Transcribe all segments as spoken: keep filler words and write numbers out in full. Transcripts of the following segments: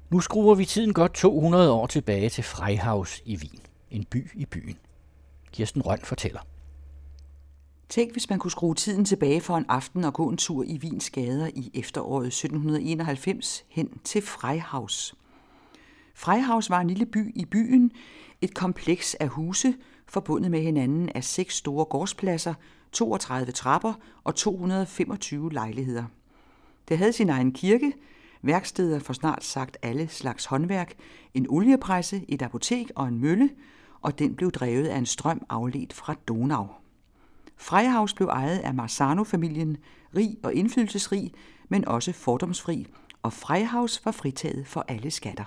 Nu skruer vi tiden godt to hundrede år tilbage til Freihaus i Wien, en by i byen. Kirsten Rønn fortæller. Tænk, hvis man kunne skrue tiden tilbage for en aften og gå en tur i Wiens gader i efteråret sytten enoghalvfems hen til Freihaus. Freihaus var en lille by i byen, et kompleks af huse, forbundet med hinanden af seks store gårdspladser, toogtredive trapper og to hundrede og femogtyve lejligheder. Det havde sin egen kirke, værksteder for snart sagt alle slags håndværk, en oliepresse, et apotek og en mølle, og den blev drevet af en strøm afledt fra Donau. Freihaus blev ejet af Marzano-familien, rig og indflydelsesrig, men også fordomsfri, og Freihaus var fritaget for alle skatter.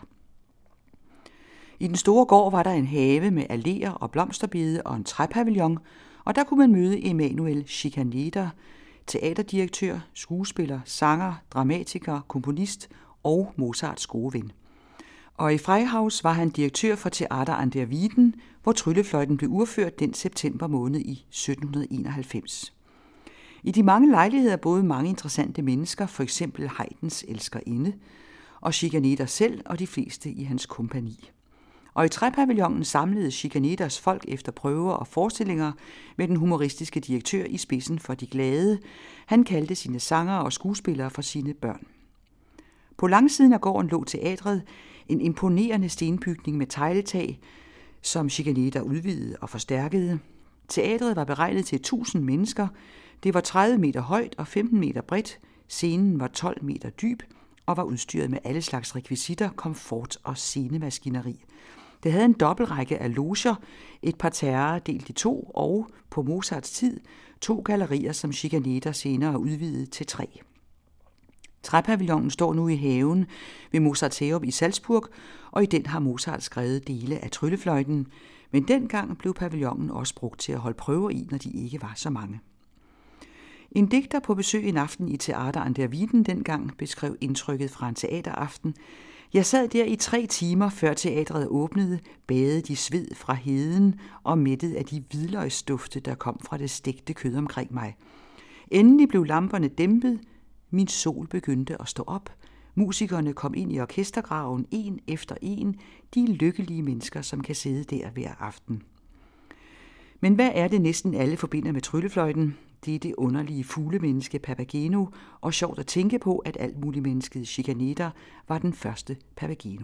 I den store gård var der en have med alléer og blomsterbede og en træpavillon, og der kunne man møde Emanuel Schikaneder, teaterdirektør, skuespiller, sanger, dramatiker, komponist og Mozarts gode ven. Og i Freihaus var han direktør for Theater an der Wieden, hvor tryllefløjten blev urført den september måned i sytten enoghalvfems. I de mange lejligheder boede mange interessante mennesker, for eksempel Haydns elskerinde, og Schikaneder selv og de fleste i hans kompagni. Og i træpavillonen samlede Schikaneders folk efter prøver og forestillinger med den humoristiske direktør i spidsen for de glade. Han kaldte sine sangere og skuespillere for sine børn. På langsiden af gården lå teatret, en imponerende stenbygning med tegltag, som Schikaneder udvidede og forstærkede. Teatret var beregnet til tusind mennesker. Det var tredive meter højt og femten meter bredt. Scenen var tolv meter dyb og var udstyret med alle slags rekvisitter, komfort og scenemaskineri. Det havde en dobbeltrække af loger, et parterre delt i to og, på Mozarts tid, to gallerier, som Schikaneder senere udvidede til tre. Træpavillonen står nu i haven ved Mozarteum i Salzburg, og i den har Mozart skrevet dele af tryllefløjten, men dengang blev pavillonen også brugt til at holde prøver i, når de ikke var så mange. En digter på besøg en aften i Theater an der Wieden dengang beskrev indtrykket fra en teateraften. Jeg sad der i tre timer, før teatret åbnede, badet i sved fra heden og mættet af de hvidløgsdufte, der kom fra det stegte kød omkring mig. Endelig blev lamperne dæmpet, min sol begyndte at stå op, musikerne kom ind i orkestergraven en efter en, de lykkelige mennesker, som kan sidde der hver aften. Men hvad er det næsten alle forbinder med tryllefløjten? Det er det underlige fuglemenneske Papageno, og sjovt at tænke på, at alt muligt mennesket Schikaneder var den første Papageno.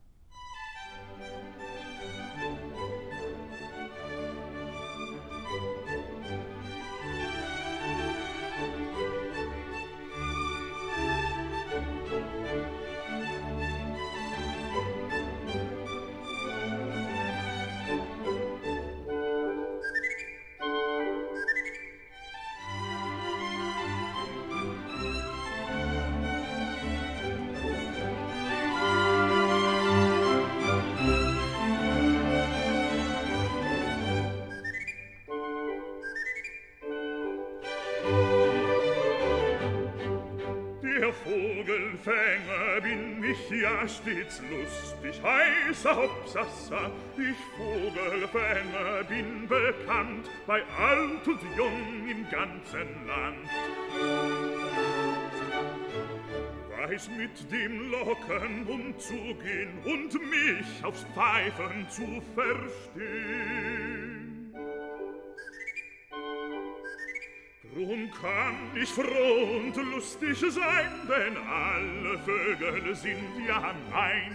Vogelfänger bin ich ja stets lustig, heißer Hopsassa. Ich Vogelfänger bin bekannt, bei alt und jung im ganzen Land. Weiß mit dem Locken umzugehen und mich aufs Pfeifen zu verstehen. Drum kann ich froh und lustig sein, denn alle Vögel sind ja mein.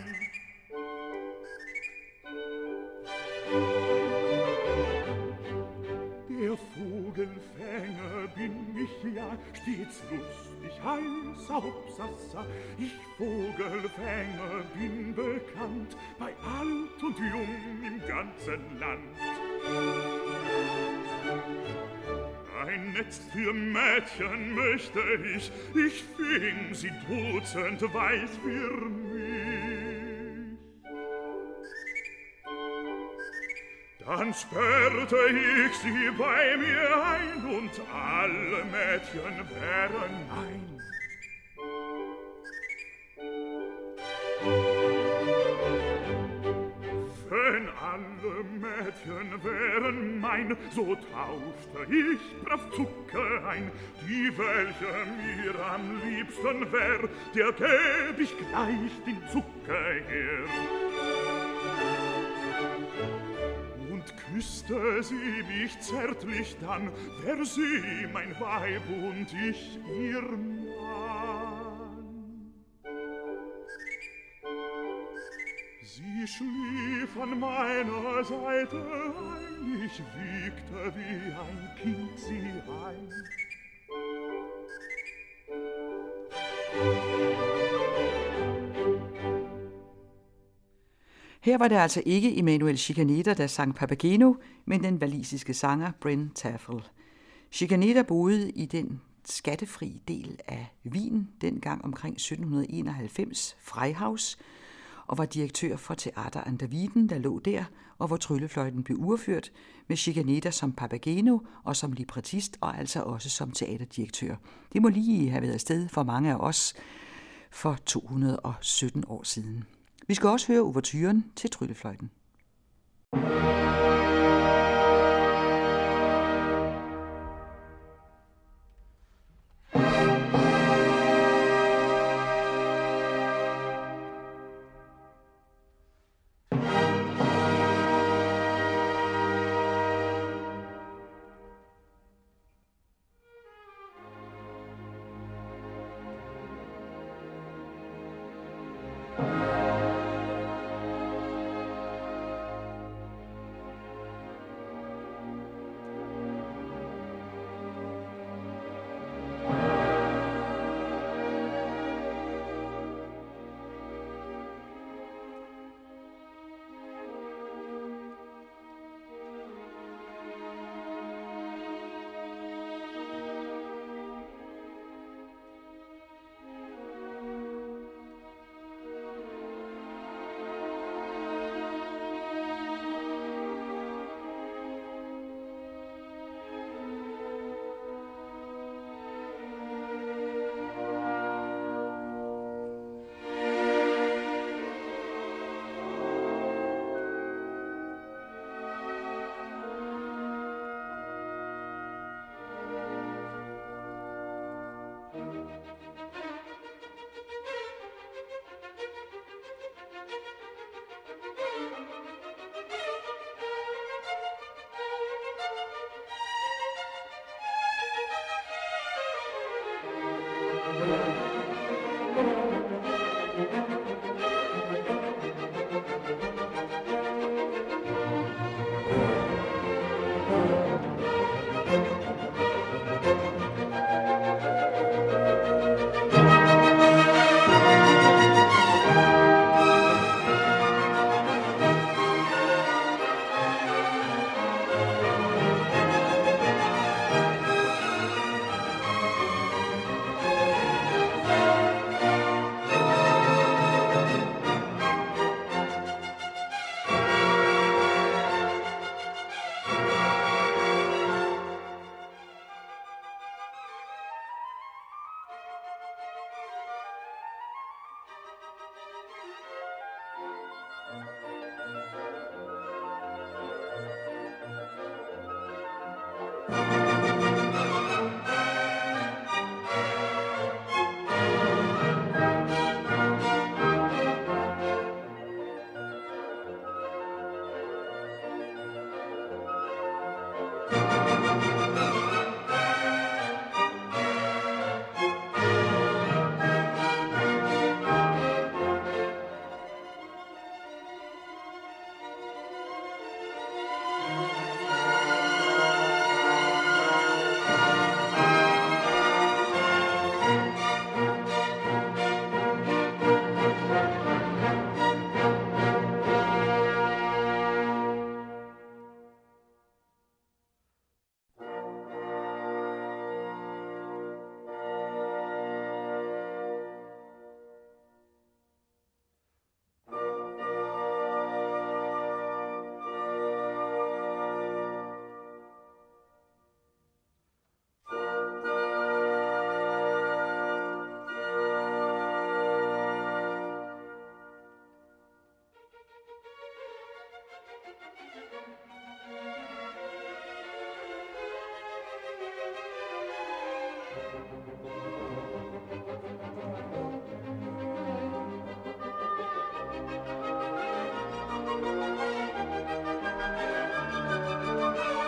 Der Vogelfänger bin ich ja stets lustig, heißer Hopsassa. Ich Vogelfänger bin bekannt, bei alt und jung im ganzen Land. Ein Netz für Mädchen möchte ich, ich fing sie dutzend weiß für mich. Dann sperrte ich sie bei mir ein und alle Mädchen wären mein. Wenn alle Mädchen wären mein, so tauschte ich brav Zucker ein. Die, welche mir am liebsten wär, der gäb ich gleich den Zucker her. Und küsste sie mich zärtlich dann, wär sie mein Weib und ich ihr Mann. Sie schlief an meiner Seite ein, ich wiegte wie ein Kind sie ein. Her var det altså ikke Emanuel Schikaneder, der sang Papageno, men den walisiske sanger Bryn Terfel. Schikaneder boede i den skattefri del af Wien, dengang omkring sytten enoghalvfems, Freihaus, og var direktør for Theater an der Wieden, der lå der, og hvor tryllefløjten blev urført, med Schikaneder som Papageno og som librettist, og altså også som teaterdirektør. Det må lige have været afsted for mange af os for to hundrede og sytten år siden. Vi skal også høre ouverturen til tryllefløjten.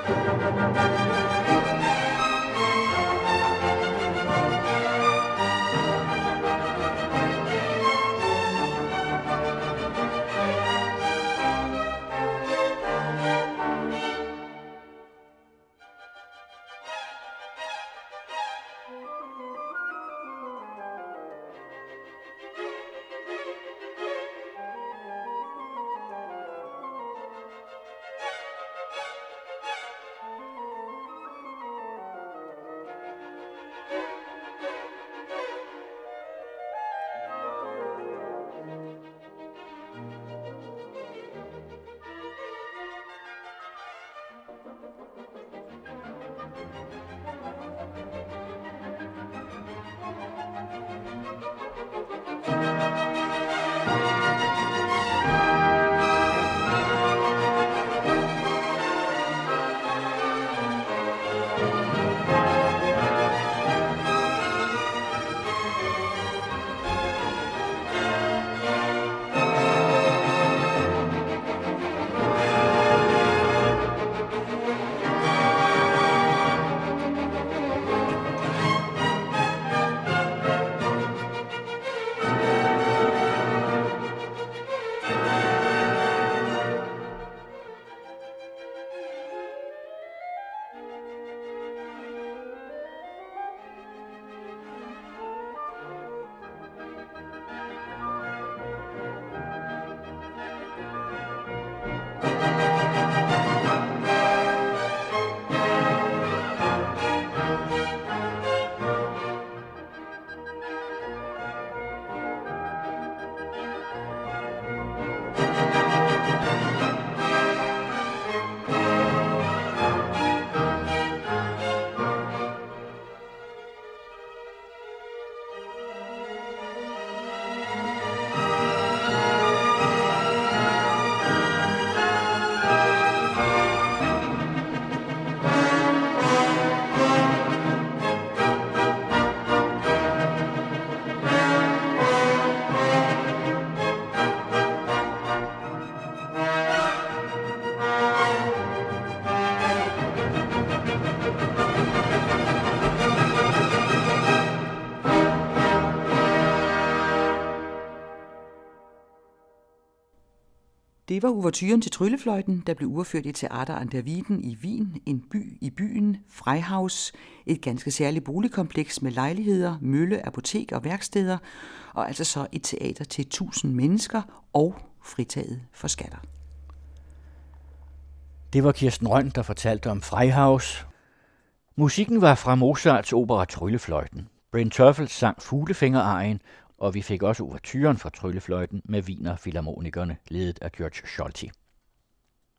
Det var ouverturen til Tryllefløjten, der blev urført i Theater an der Wieden i Wien, en by i byen, Freihaus, et ganske særligt boligkompleks med lejligheder, mølle, apotek og værksteder, og altså så et teater til tusind mennesker og fritaget for skatter. Det var Kirsten Rønn, der fortalte om Freihaus. Musikken var fra Mozarts opera Tryllefløjten. Bryn Terfel sang Fuglefænger-arien, og vi fik også ouverturen fra Tryllefløjten med Wiener Filharmonikerne, ledet af György Scholti.